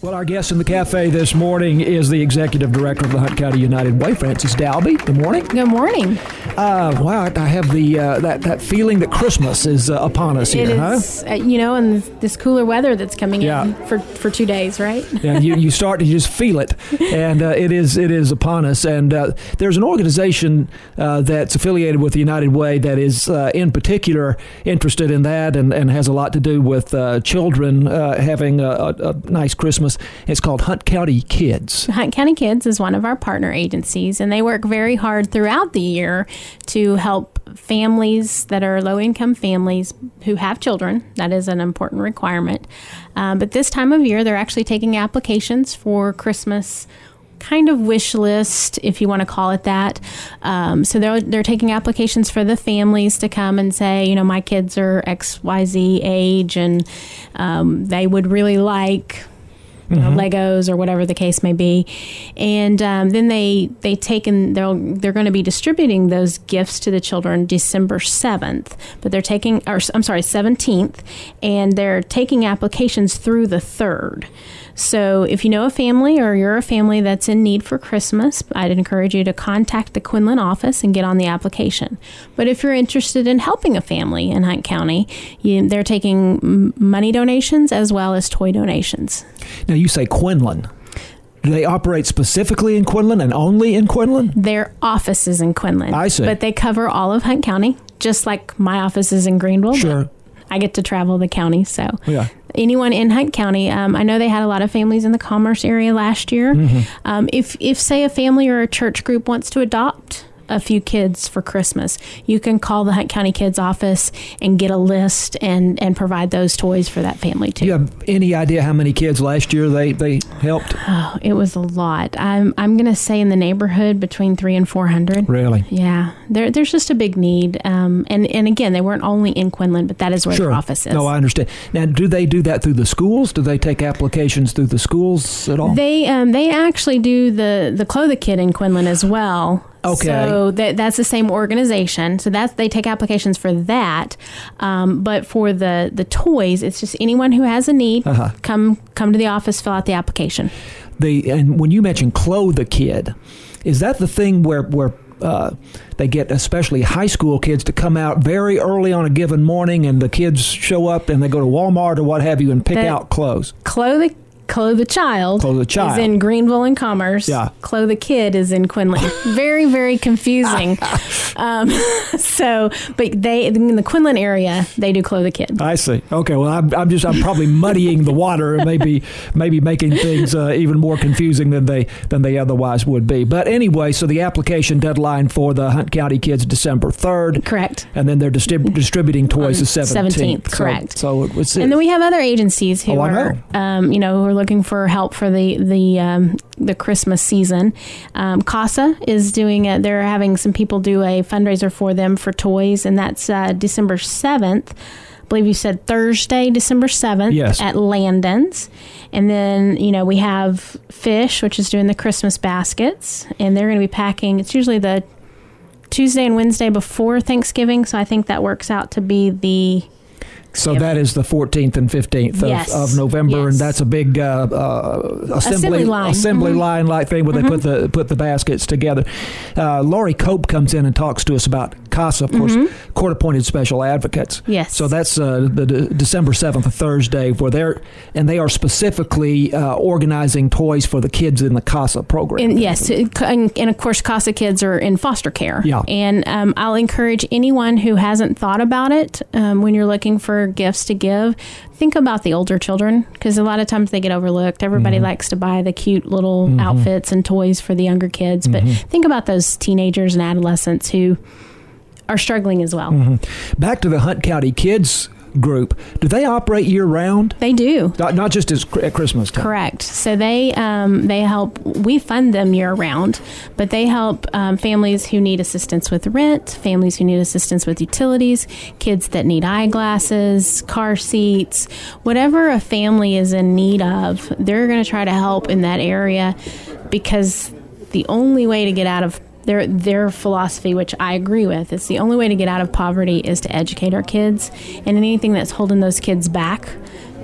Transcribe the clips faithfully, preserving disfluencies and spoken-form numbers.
Well, our guest in the cafe this morning is the executive director of the Hunt County United Way, Frances Dalby. Good morning. Good morning. Uh, wow, I have the uh, that that feeling that Christmas is uh, upon us here, it huh? is, uh, you know, and this cooler weather that's coming Yeah. in for, for two days, right? And you, you start to just feel it, and uh, it is it is upon us. And uh, there's an organization uh, that's affiliated with the United Way that is uh, in particular interested in that, and, and has a lot to do with uh, children uh, having a, a, a nice Christmas. It's called Hunt County Kids. Hunt County Kids is one of our partner agencies, and they work very hard throughout the year to help families that are low-income families who have children. That is an important requirement. Um, but this time of year, they're actually taking applications for Christmas kind of wish list, if you want to call it that. Um, so they're they're taking applications for the families to come and say, you know, my kids are X Y Z age, and um, they would really like You know, mm-hmm. Legos or whatever the case may be, and um, then they they take and they're they're going to be distributing those gifts to the children December seventh, but they're taking or I'm sorry seventeenth, and they're taking applications through the third. So if you know a family or you're a family that's in need for Christmas, I'd encourage you to contact the Quinlan office and get on the application. But if you're interested in helping a family in Hunt County, you, they're taking m- money donations as well as toy donations. Now, you say Quinlan. Do they operate specifically in Quinlan and only in Quinlan? Their office is in Quinlan. I see. But they cover all of Hunt County, just like my office is in Greenville. Sure. I get to travel the county, so yeah. Anyone in Hunt County, um, I know they had a lot of families in the Commerce area last year. Mm-hmm. Um, if, if, say, a family or a church group wants to adopt a few kids for Christmas, you can call the Hunt County Kids office and get a list and, and provide those toys for that family too. Do you have any idea how many kids last year they, they helped? Oh, it was a lot. I'm I'm gonna say in the neighborhood between three and four hundred. Really? Yeah. There there's just a big need. Um, and and again, they weren't only in Quinlan, but that is where Sure. their office is. No, I understand. Now, do they do that through the schools? Do they take applications through the schools at all? They um they actually do the the Clothe a Kid in Quinlan as well. Okay. So that that's the same organization. So that's they take applications for that. Um, but for the, the toys, it's just anyone who has a need, uh-huh. come come to the office, fill out the application. The and when you mention Clothe a Kid, is that the thing where where uh, they get especially high school kids to come out very early on a given morning, and the kids show up and they go to Walmart or what have you and pick the, out clothes? Clothe Clothe a Child, Clothe a Child is in Greenville and Commerce. Yeah. Clothe a Kid is in Quinlan. Very, very confusing. um, so, but they in the Quinlan area, they do Clothe a Kid. I see. Okay. Well, I'm, I'm just I'm probably muddying the water and maybe maybe making things uh, even more confusing than they than they otherwise would be. But anyway, so the application deadline for the Hunt County Kids December third. Correct. And then they're distrib- distributing toys the seventeenth. seventeenth, correct. So, so it's, and then we have other agencies who oh, are, um, you know, who are looking for help for the the um, the Christmas season. Um, CASA is doing it. They're having some people do a fundraiser for them for toys, and that's uh, December seventh. I believe you said Thursday, December seventh, yes. at Landon's. And then, you know, we have Fish, which is doing the Christmas baskets, and they're going to be packing. It's usually the Tuesday and Wednesday before Thanksgiving, so I think that works out to be the So that is the fourteenth and fifteenth of, yes. of November, yes. and that's a big uh, uh, assembly assembly line, assembly mm-hmm. line like thing where mm-hmm. they put the put the baskets together. Uh, Lori Cope comes in and talks to us about CASA, of course, mm-hmm. court appointed special advocates. Yes. So that's uh, the de- December seventh, a Thursday, where they're and they are specifically uh, organizing toys for the kids in the CASA program. And yes, and, and of course, CASA kids are in foster care. Yeah. And um, I'll encourage anyone who hasn't thought about it um, when you're looking for gifts to give, think about the older children, because a lot of times they get overlooked. Everybody mm-hmm. likes to buy the cute little mm-hmm. outfits and toys for the younger kids, but mm-hmm. think about those teenagers and adolescents who are struggling as well. Mm-hmm. Back to the Hunt County Kids group, do they operate year round? They do. Not, not just as, at Christmas time. Correct. So they um, they help, we fund them year round, but they help um, families who need assistance with rent, families who need assistance with utilities, kids that need eyeglasses, car seats, whatever a family is in need of, they're going to try to help in that area, because the only way to get out of Their their philosophy, which I agree with, is the only way to get out of poverty is to educate our kids, and anything that's holding those kids back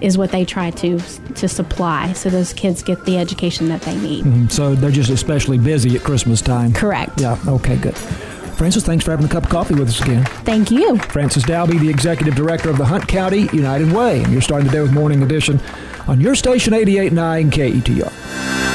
is what they try to to supply, so those kids get the education that they need. Mm-hmm. So they're just especially busy at Christmas time. Correct. Yeah. Okay. Good. Frances, thanks for having a cup of coffee with us again. Thank you. Frances Dalby, the Executive Director of the Hunt County United Way. And you're starting the day with Morning Edition on your station eighty-eight point nine K E T R.